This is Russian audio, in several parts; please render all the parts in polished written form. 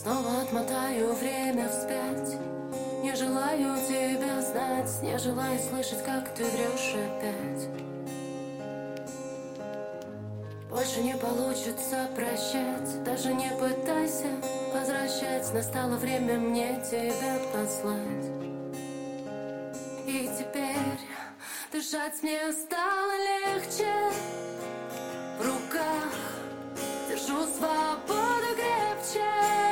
Снова отмотаю время вспять. Не желаю тебя знать, не желаю слышать, как ты врешь опять. Больше не получится прощать, даже не пытайся возвращать. Настало время мне тебя послать. И теперь дышать мне стало легче. В руках держу свободу крепче.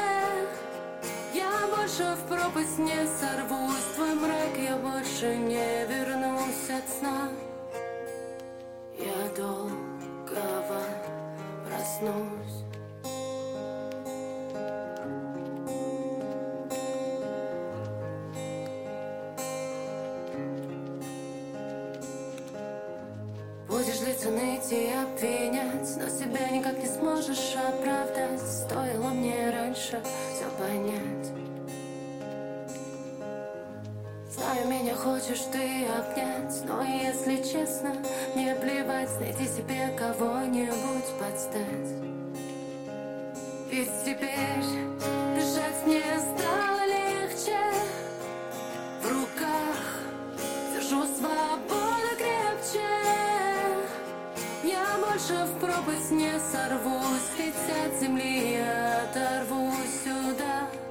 Я больше в пропасть не сорвусь, в твой мрак я больше не вернусь от сна. Я долгого проснусь. Будешь злиться, ныть и обвинять, но себя никак не сможешь оправдать. Стоило мне раньше все понять. Знаю, меня хочешь ты обнять, но если честно, мне плевать. Найди себе кого-нибудь подстать. Ведь теперь дышать мне стало легче. В руках держу свободу крепче. Я больше в пропасть не сорвусь, ведь от земли я оторвусь сюда.